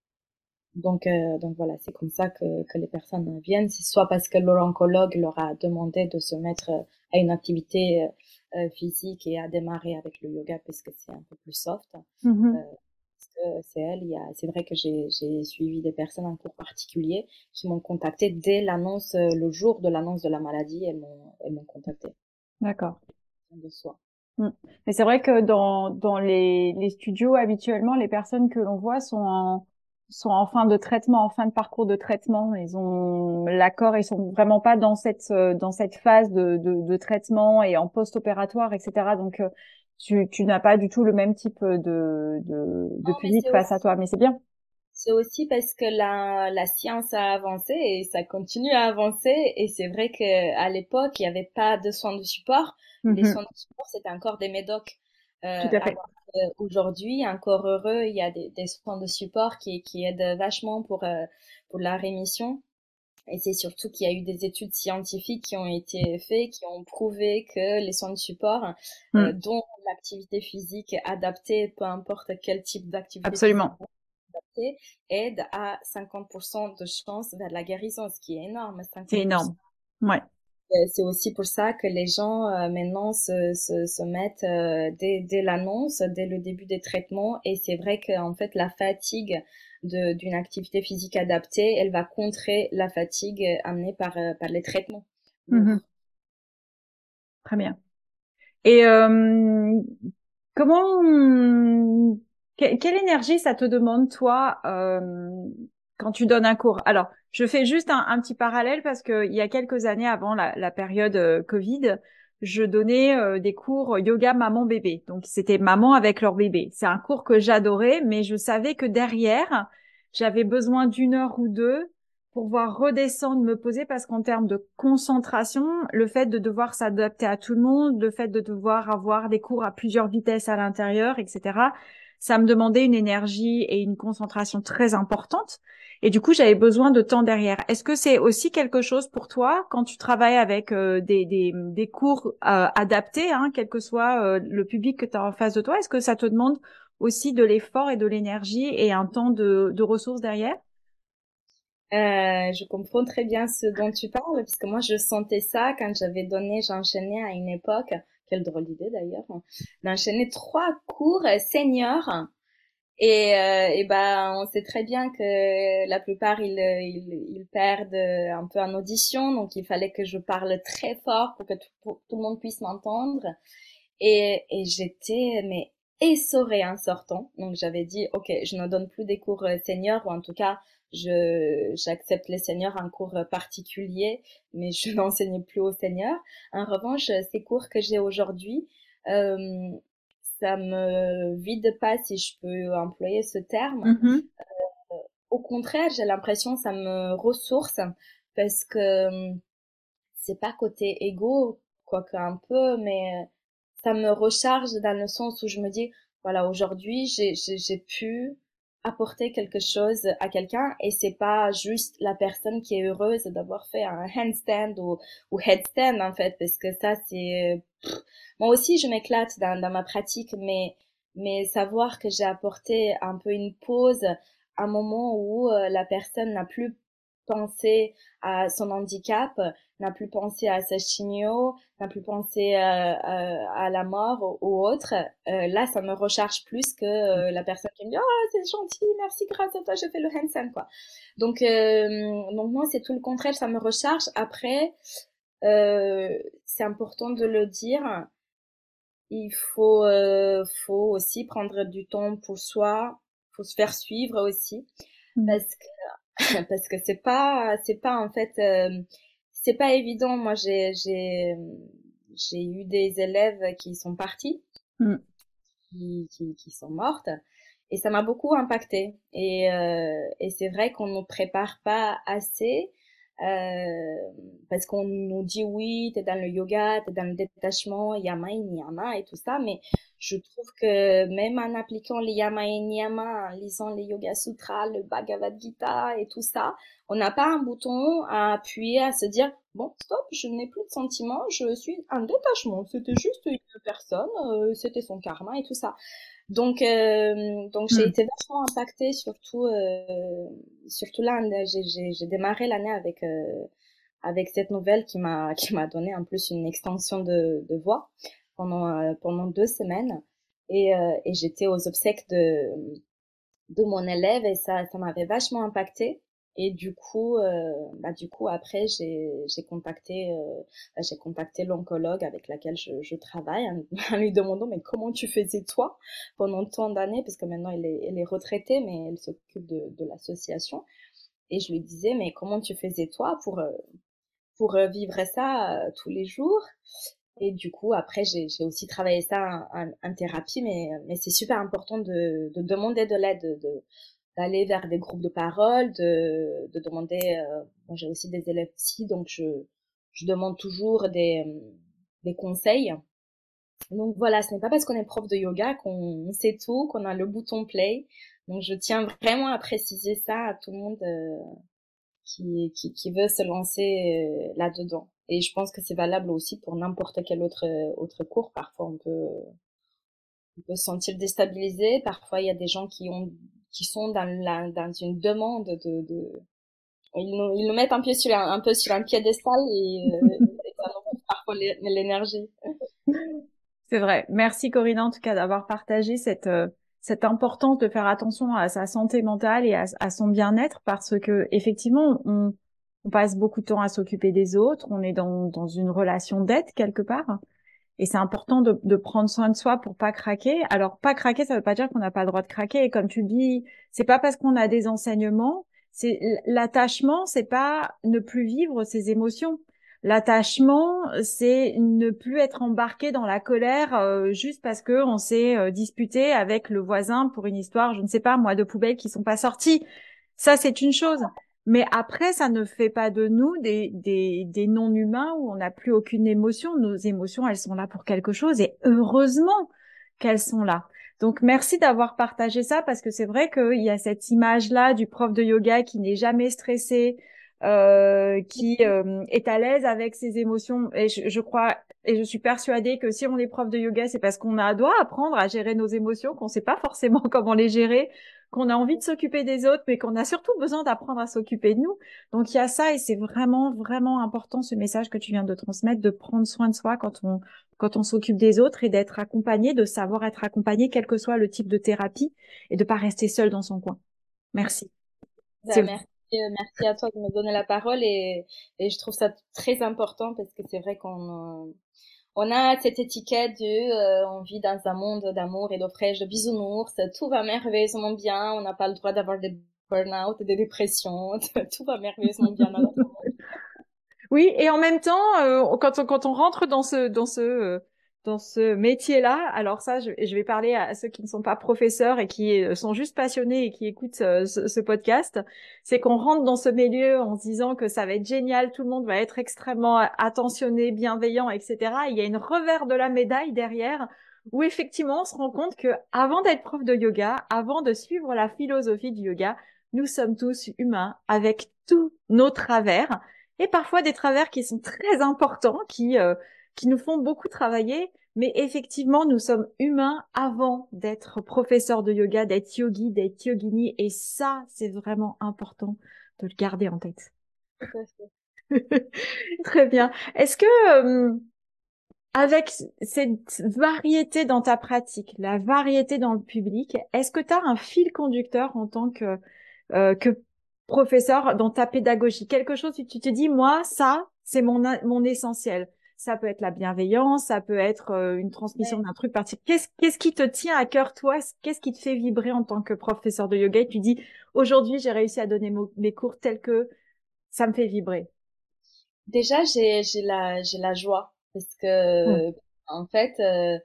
Donc, euh, donc voilà, c'est comme ça que, que les personnes viennent. C'est soit parce que leur oncologue leur a demandé de se mettre euh, à une activité euh, euh, physique et à démarrer avec le yoga parce que c'est un peu plus soft. Euh, Mhm. parce que c'est elle, il y a, c'est vrai que j'ai, j'ai suivi des personnes en cours particulier qui m'ont contacté dès l'annonce, euh, le jour de l'annonce de la maladie, elles m'ont, elles m'ont contacté D'accord. de soi. Mm. Mais c'est vrai que dans, dans les, les studios, habituellement, les personnes que l'on voit sont en, sont en fin de traitement, en fin de parcours de traitement. Ils ont l'accord, ils sont vraiment pas dans cette, euh, dans cette phase de, de, de traitement et en post-opératoire, et cetera. Donc, euh, tu, tu n'as pas du tout le même type de, de, de Non, mais public c'est face à aussi toi. Mais c'est bien. C'est aussi parce que la, la science a avancé et ça continue à avancer. Et c'est vrai qu'à l'époque, il n'y avait pas de soins de support. Les Mhm. soins de support, c'était encore des médocs. Tout Euh, à fait. alors qu'aujourd'hui, encore heureux, il y a des, des soins de support qui, qui aident vachement pour, euh, pour la rémission. Et c'est surtout qu'il y a eu des études scientifiques qui ont été faites, qui ont prouvé que les soins de support, euh, Mm. dont l'activité physique adaptée, peu importe quel type d'activité physique, Absolument. aide à cinquante pour cent de chance vers la guérison, ce qui est énorme, C'est cinquante pour cent. énorme. Ouais. Euh, C'est aussi pour ça que les gens euh, maintenant se, se, se mettent euh, dès, dès l'annonce, dès le début des traitements. Et c'est vrai qu'en fait, la fatigue de, d'une activité physique adaptée, elle va contrer la fatigue amenée par, euh, par les traitements Mhm. lourds. Très bien. Et euh, comment, que- quelle énergie ça te demande, toi, euh, quand tu donnes un cours? Alors, je fais juste un, un petit parallèle parce que il y a quelques années, avant la, la période euh, Covid, je donnais euh, des cours yoga maman-bébé. Donc, c'était maman avec leur bébé. C'est un cours que j'adorais, mais je savais que derrière, j'avais besoin d'une heure ou deux pour pouvoir redescendre, me poser, parce qu'en termes de concentration, le fait de devoir s'adapter à tout le monde, le fait de devoir avoir des cours à plusieurs vitesses à l'intérieur, et cetera, ça me demandait une énergie et une concentration très importante. Et du coup, j'avais besoin de temps derrière. Est-ce que c'est aussi quelque chose pour toi quand tu travailles avec euh, des, des, des cours euh, adaptés, hein, quel que soit euh, le public que tu as en face de toi? Est-ce que ça te demande aussi de l'effort et de l'énergie et un temps de, de ressources derrière? Euh, je comprends très bien ce dont tu parles, parce que moi je sentais ça quand j'avais donné, j'enchaînais à une époque, quelle drôle d'idée d'ailleurs, hein, d'enchaîner trois cours seniors. Et, euh, et ben, on sait très bien que la plupart ils, ils, ils perdent un peu en audition, donc il fallait que je parle très fort pour que tout, pour- tout le monde puisse m'entendre. Et, et j'étais mais essorée en sortant. Donc j'avais dit, ok, je ne donne plus des cours euh, seniors, ou en tout cas je j'accepte les seniors un cours particulier, mais je n'enseigne plus aux seniors. En revanche, ces cours que j'ai aujourd'hui, euh, ça me vide pas, si je peux employer ce terme. Mm-hmm. Au contraire, j'ai l'impression que ça me ressource parce que c'est pas côté égo, quoique un peu, mais ça me recharge dans le sens où je me dis, voilà, aujourd'hui, j'ai, j'ai, j'ai pu apporter quelque chose à quelqu'un et c'est pas juste la personne qui est heureuse d'avoir fait un handstand ou, ou headstand, en fait, parce que ça, c'est, pff, moi aussi, je m'éclate dans, dans ma pratique, mais, mais savoir que j'ai apporté un peu une pause, un moment où euh, la personne n'a plus pensé à son handicap, n'a plus pensé à sa chimio, n'a plus pensé euh, euh, à la mort ou, ou autre, euh, là, ça me recharge plus que euh, la personne qui me dit «Ah, c'est gentil, merci, grâce à toi, j'ai fait le handstand», quoi. Donc, euh, donc moi, c'est tout le contraire, ça me recharge. Après, euh, c'est important de le dire, il faut, euh, faut aussi prendre du temps pour soi, faut se faire suivre aussi, Mm. parce que, parce que c'est pas, c'est pas en fait... Euh, c'est pas évident. Moi, j'ai, j'ai, j'ai eu des élèves qui sont partis, Mm. qui, qui, qui sont mortes, et ça m'a beaucoup impacté. Et, euh, et c'est vrai qu'on ne prépare pas assez, euh, parce qu'on nous dit oui, t'es dans le yoga, t'es dans le détachement, yama et niyama et tout ça, mais je trouve que même en appliquant les yama et niyama, en lisant les Yoga Sutras, le Bhagavad Gita et tout ça, on n'a pas un bouton à appuyer, à se dire bon, stop, je n'ai plus de sentiments, je suis en détachement, c'était juste une personne, euh, c'était son karma et tout ça. Donc, euh, donc j'ai Mm. été vachement impactée, surtout, euh, surtout là, j'ai, j'ai, j'ai démarré l'année avec, euh, avec cette nouvelle qui m'a, qui m'a donné en plus une extension de, de voix pendant, euh, pendant deux semaines. Et, euh, et j'étais aux obsèques de, de mon élève et ça, ça m'avait vachement impactée. Et du coup, euh, bah du coup après j'ai j'ai contacté euh, bah, j'ai contacté l'oncologue avec laquelle je, je travaille en, en lui demandant mais comment tu faisais toi pendant tant d'années parce que maintenant elle est elle est retraitée mais elle s'occupe de de l'association et je lui disais mais comment tu faisais toi pour euh, pour euh, vivre ça euh, tous les jours et du coup, après, j'ai, j'ai aussi travaillé ça en, en, en thérapie, mais, mais c'est super important de, de demander de l'aide, de, de, d'aller vers des groupes de parole, de, de demander, euh, moi j'ai aussi des élèves psy, donc je, je demande toujours des, des conseils. Donc voilà, ce n'est pas parce qu'on est prof de yoga qu'on sait tout, qu'on a le bouton play. Donc je tiens vraiment à préciser ça à tout le monde euh, qui, qui, qui veut se lancer euh, là-dedans. Et je pense que c'est valable aussi pour n'importe quel autre, autre cours. Parfois, on peut, on peut se sentir déstabilisé. Parfois, il y a des gens qui ont, qui sont dans la, dans une demande de, de, ils nous, ils nous mettent un peu sur un, un peu sur un piédestal et, euh, et ça nous coupe parfois l'énergie. C'est vrai. Merci Corinne en tout cas d'avoir partagé cette euh, cette importance de faire attention à sa santé mentale et à, à son bien-être parce que effectivement on, on passe beaucoup de temps à s'occuper des autres, on est dans dans une relation d'aide quelque part et c'est important de de prendre soin de soi pour pas craquer. Alors pas craquer, ça veut pas dire qu'on n'a pas le droit de craquer. Et comme tu le dis, c'est pas parce qu'on a des enseignements, c'est l'attachement, c'est pas ne plus vivre ses émotions. L'attachement, c'est ne plus être embarqué dans la colère euh, juste parce que on s'est euh, disputé avec le voisin pour une histoire, je ne sais pas moi, de poubelles qui sont pas sorties. Ça, c'est une chose. Mais après, ça ne fait pas de nous des, des, des non-humains où on n'a plus aucune émotion. Nos émotions, elles sont là pour quelque chose et heureusement qu'elles sont là. Donc, merci d'avoir partagé ça parce que c'est vrai qu'il y a cette image-là du prof de yoga qui n'est jamais stressé, euh, qui euh, est à l'aise avec ses émotions. Et je, je crois et je suis persuadée que si on est prof de yoga, c'est parce qu'on a doit apprendre à gérer nos émotions, qu'on ne sait pas forcément comment les gérer, qu'on a envie de s'occuper des autres, mais qu'on a surtout besoin d'apprendre à s'occuper de nous. Donc il y a ça et c'est vraiment vraiment important ce message que tu viens de transmettre, de prendre soin de soi quand on quand on s'occupe des autres et d'être accompagné, de savoir être accompagné, quel que soit le type de thérapie, et de pas rester seul dans son coin. Merci. Bah, C'est merci, euh, merci à toi de me donner la parole et, et je trouve ça très important parce que c'est vrai qu'on euh, on a cette étiquette de euh, on vit dans un monde d'amour et d'eau fraîche, de bisounours, tout va merveilleusement bien, on n'a pas le droit d'avoir des burn-out, des dépressions, tout va merveilleusement bien dans notre monde. Oui, et en même temps, euh, quand on, quand on rentre dans ce dans ce euh, dans ce métier-là, alors ça, je, je vais parler à, à ceux qui ne sont pas professeurs et qui euh, sont juste passionnés et qui écoutent euh, ce, ce podcast, c'est qu'on rentre dans ce milieu en se disant que ça va être génial, tout le monde va être extrêmement attentionné, bienveillant, et cetera. Il y a une revers de la médaille derrière où effectivement on se rend compte que avant d'être prof de yoga, avant de suivre la philosophie du yoga, nous sommes tous humains avec tous nos travers et parfois des travers qui sont très importants, qui euh, qui nous font beaucoup travailler. Mais effectivement, nous sommes humains avant d'être professeur de yoga, d'être yogi, d'être yogini, et ça, c'est vraiment important de le garder en tête. Tout à fait. Très bien. Est-ce que euh, avec cette variété dans ta pratique, la variété dans le public, est-ce que tu as un fil conducteur en tant que euh, que professeur dans ta pédagogie? Quelque chose où tu te dis, moi, ça, c'est mon, mon essentiel. Ça peut être la bienveillance, ça peut être euh, une transmission Ouais. d'un truc particulier. Qu'est-ce, qu'est-ce qui te tient à cœur, toi? Qu'est-ce qui te fait vibrer en tant que professeur de yoga? Et tu dis, aujourd'hui, j'ai réussi à donner mo- mes cours tels que ça me fait vibrer. Déjà, j'ai j'ai la j'ai la joie parce Mm. que en fait, euh,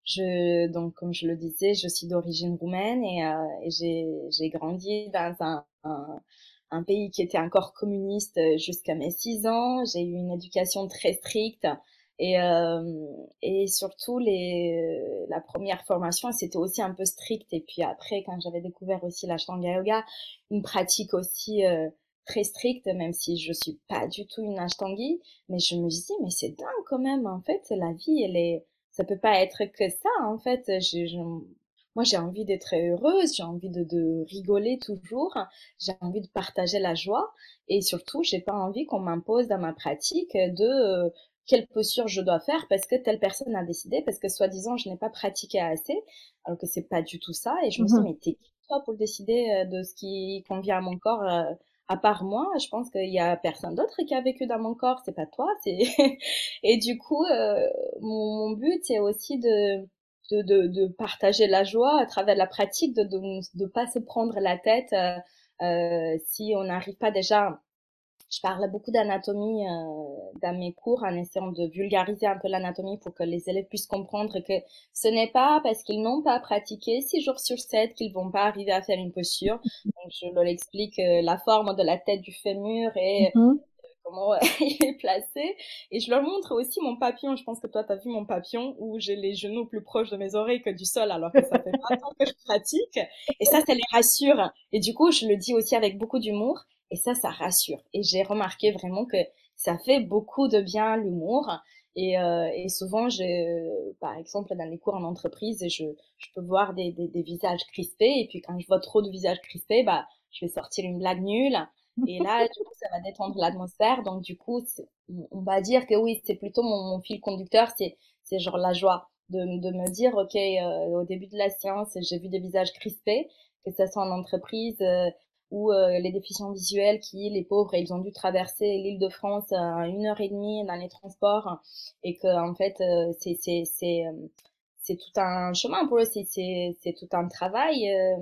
je donc comme je le disais, je suis d'origine roumaine et, euh, et j'ai j'ai grandi dans un, un un pays qui était encore communiste jusqu'à mes six ans. J'ai eu une éducation très stricte et euh, et surtout les la première formation c'était aussi un peu strict et puis après quand j'avais découvert aussi l'Ashtanga Yoga, une pratique aussi euh, très stricte, même si je suis pas du tout une Ashtangi, mais je me dis mais c'est dingue quand même en fait la vie elle est ça peut pas être que ça en fait j'ai je, moi j'ai envie d'être heureuse, j'ai envie de, de rigoler toujours, j'ai envie de partager la joie et surtout j'ai pas envie qu'on m'impose dans ma pratique de euh, quelle posture je dois faire parce que telle personne a décidé, parce que soi-disant je n'ai pas pratiqué assez, alors que c'est pas du tout ça et je me dis Mhm. mais t'es qui toi pour décider de ce qui convient à mon corps euh, à part moi, je pense qu'il y a personne d'autre qui a vécu dans mon corps, c'est pas toi, c'est et du coup euh, mon, mon but c'est aussi de de, de de partager la joie à travers la pratique, de de de pas se prendre la tête euh, euh, si on n'arrive pas déjà. Je parle beaucoup d'anatomie euh, dans mes cours en essayant de vulgariser un peu l'anatomie pour que les élèves puissent comprendre que ce n'est pas parce qu'ils n'ont pas pratiqué six jours sur sept qu'ils vont pas arriver à faire une posture. Donc je leur explique euh, la forme de la tête du fémur et Mhm. comment il est placé. Et je leur montre aussi mon papillon. Je pense que toi, tu as vu mon papillon où j'ai les genoux plus proches de mes oreilles que du sol alors que ça fait pas tant que je pratique. Et ça, ça les rassure. Et du coup, je le dis aussi avec beaucoup d'humour. Et ça, ça rassure. Et j'ai remarqué vraiment que ça fait beaucoup de bien l'humour. Et, euh, et souvent, je, par exemple, dans les cours en entreprise, je, je peux voir des, des, des visages crispés. Et puis quand je vois trop de visages crispés, bah, je vais sortir une blague nulle. Et là, du coup, ça va détendre l'atmosphère. Donc, du coup, on va dire que oui, c'est plutôt mon, mon fil conducteur, c'est, c'est genre la joie de, de me dire, OK, euh, au début de la séance, j'ai vu des visages crispés, que ce soit en entreprise euh, ou euh, les déficients visuels qui, les pauvres, ils ont dû traverser l'île de France à une heure et demie dans les transports et que, en fait, euh, c'est, c'est, c'est, euh, c'est tout un chemin pour eux, c'est, c'est, c'est tout un travail. Euh,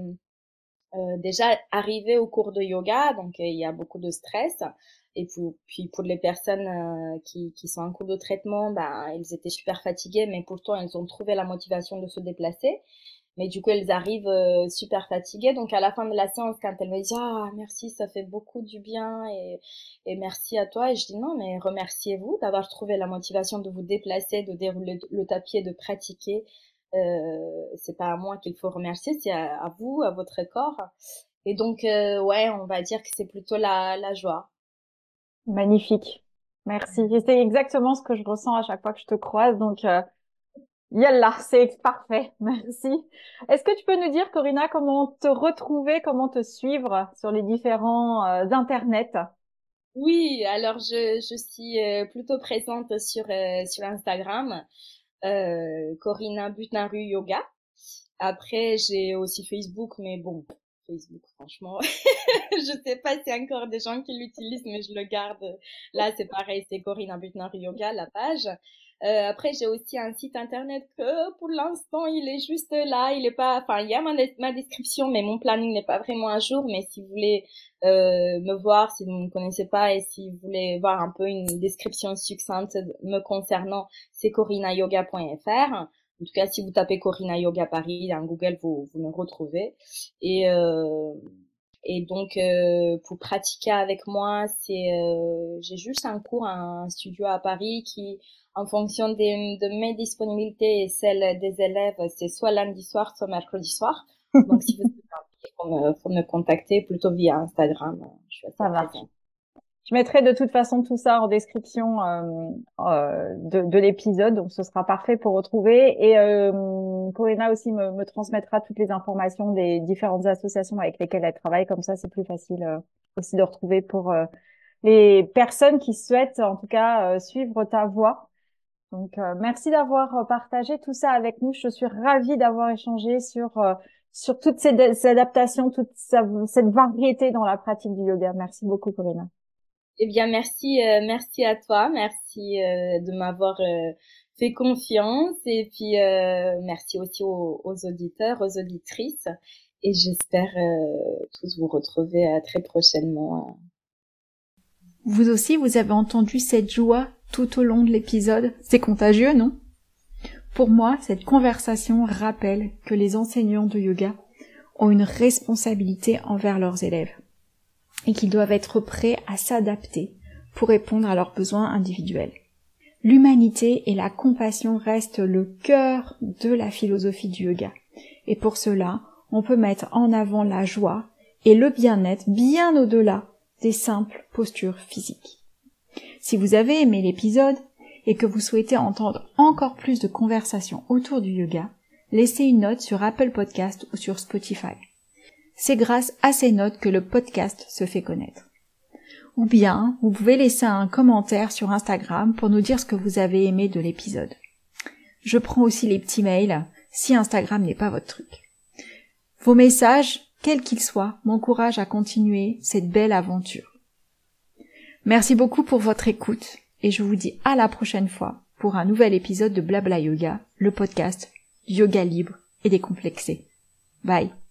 euh, déjà arrivé au cours de yoga, donc euh, il y a beaucoup de stress. Et puis, puis pour les personnes euh, qui, qui sont en cours de traitement, bah, elles étaient super fatiguées, mais pourtant elles ont trouvé la motivation de se déplacer. Mais du coup, elles arrivent euh, super fatiguées. Donc à la fin de la séance, quand elles me disent ah merci, ça fait beaucoup du bien et, et merci à toi, et je dis non, mais remerciez-vous d'avoir trouvé la motivation de vous déplacer, de dérouler le tapis et de pratiquer. Euh, c'est pas à moi qu'il faut remercier, c'est à, à vous, à votre corps. Et donc euh, ouais, on va dire que c'est plutôt la, la joie. Magnifique. Merci. Et c'est exactement ce que je ressens à chaque fois que je te croise. Donc, euh, yallah, c'est parfait. Merci. Est-ce que tu peux nous dire, Corinna, comment te retrouver, comment te suivre sur les différents euh, internets? Oui, alors je, je suis euh, plutôt présente sur, euh, sur Instagram, euh, Corinna Butnaru Yoga. Après, j'ai aussi Facebook, mais bon, Facebook, franchement, je sais pas s'il y a encore des gens qui l'utilisent, mais je le garde. Là, c'est pareil, c'est Corinna Butnaru Yoga, la page. Euh, après, j'ai aussi un site internet que pour l'instant, il est juste là. Il est pas, enfin, il y a ma, ma description, mais mon planning n'est pas vraiment à jour. Mais si vous voulez euh, me voir, si vous ne me connaissez pas et si vous voulez voir un peu une description succincte me concernant, c'est corina yoga point f r. En tout cas, si vous tapez Corina Yoga Paris dans Google, vous, vous me retrouvez. Et euh, Et donc, euh, pour pratiquer avec moi, c'est euh, j'ai juste un cours, un studio à Paris qui, en fonction des, de mes disponibilités et celles des élèves, c'est soit lundi soir, soit mercredi soir. Donc, si vous avez envie, faut me, faut me contacter plutôt via Instagram. Je suis assez Ça marche. présente. Je mettrai de toute façon tout ça en description euh, euh, de, de l'épisode, donc ce sera parfait pour retrouver. Et euh, Corina aussi me, me transmettra toutes les informations des différentes associations avec lesquelles elle travaille, comme ça c'est plus facile euh, aussi de retrouver pour euh, les personnes qui souhaitent en tout cas euh, suivre ta voie. Donc euh, merci d'avoir partagé tout ça avec nous. Je suis ravie d'avoir échangé sur euh, sur toutes ces, ces adaptations, toute sa, cette variété dans la pratique du yoga. Merci beaucoup, Corina. Eh bien, merci, euh, merci à toi, merci euh, de m'avoir euh, fait confiance et puis euh, merci aussi aux, aux auditeurs, aux auditrices et j'espère euh, tous vous retrouver euh, très prochainement. Vous aussi, vous avez entendu cette joie tout au long de l'épisode. C'est contagieux, non? Pour moi, cette conversation rappelle que les enseignants de yoga ont une responsabilité envers leurs élèves et qu'ils doivent être prêts à s'adapter pour répondre à leurs besoins individuels. L'humanité et la compassion restent le cœur de la philosophie du yoga. Et pour cela, on peut mettre en avant la joie et le bien-être bien au-delà des simples postures physiques. Si vous avez aimé l'épisode et que vous souhaitez entendre encore plus de conversations autour du yoga, laissez une note sur Apple Podcast ou sur Spotify. C'est grâce à ces notes que le podcast se fait connaître. Ou bien, vous pouvez laisser un commentaire sur Instagram pour nous dire ce que vous avez aimé de l'épisode. Je prends aussi les petits mails si Instagram n'est pas votre truc. Vos messages, quels qu'ils soient, m'encouragent à continuer cette belle aventure. Merci beaucoup pour votre écoute et je vous dis à la prochaine fois pour un nouvel épisode de Blabla Yoga, le podcast du yoga libre et décomplexé. Bye.